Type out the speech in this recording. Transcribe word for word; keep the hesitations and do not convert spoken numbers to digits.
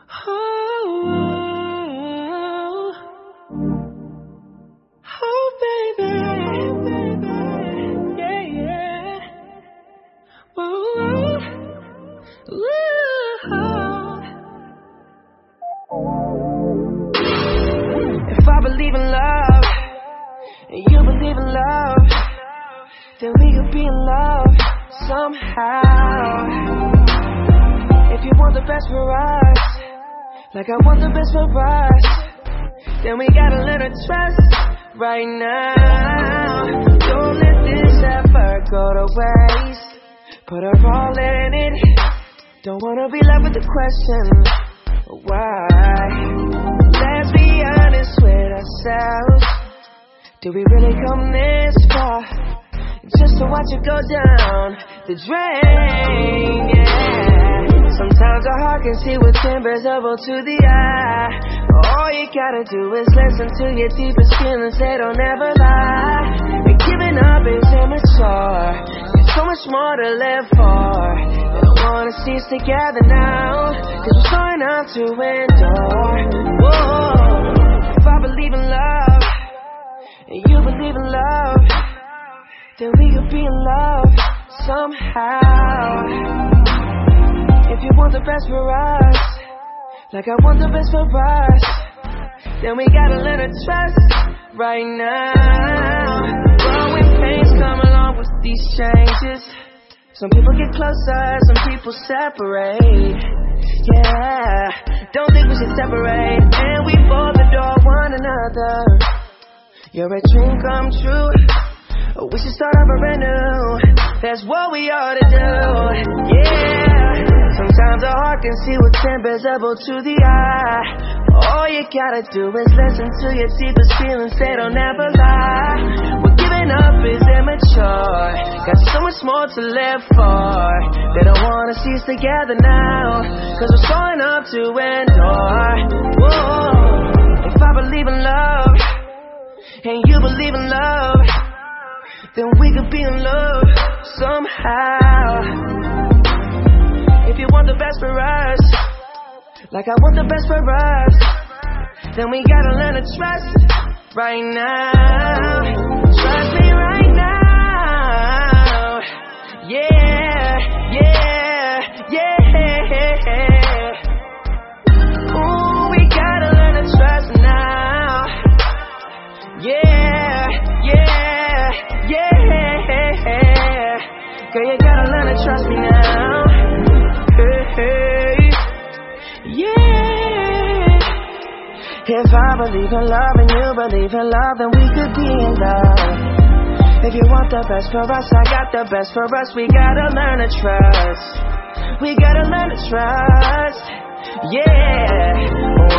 Oh, oh, baby, yeah, yeah. Whoa, whoa. If I believe in love, and you believe in love, then we could be in love somehow. If you want the best for us, like I want the best for us, then we gotta let her trust right now. Don't let this effort go to waste. Put her all in it. Don't wanna be left with the question, why? Let's be honest with ourselves. Did we really come this far just to watch it go down the drain? Yeah. Sometimes our heart can see what's invisible to the eye. All you gotta do is listen to your deepest feelings, they don't ever lie. And giving up is immature, there's so much more to live for. They don't wanna see us together now, cause we're strong enough to endure. Whoa. If I believe in love, and you believe in love, then we could be in love somehow. If you want the best for us, like I want the best for us, then we gotta let her trust right now. Growing pains come along with these changes. Some people get closer, some people separate. Yeah, don't think we should separate, and we both adore one another. You're a dream come true, we should start over anew. That's what we ought to do, yeah. Sometimes our heart can see what's invisible to the eye. All you gotta do is listen to your deepest feelings, they don't ever lie. What giving up is immature, got so much more to live for. They don't wanna see us together now, cause we're strong enough to endure. Whoa. If I believe in love, and you believe in love, then we could be in love somehow. If you want the best for us, like I want the best for us, then we gotta learn to trust right now. Trust me right now. Yeah, yeah, yeah. Ooh, we gotta learn to trust now. Yeah, yeah, yeah. Girl, you gotta learn to trust me now. Hey, yeah. If I believe in love and you believe in love, then we could be in love. If you want the best for us, I got the best for us. We gotta learn to trust. We gotta learn to trust. Yeah.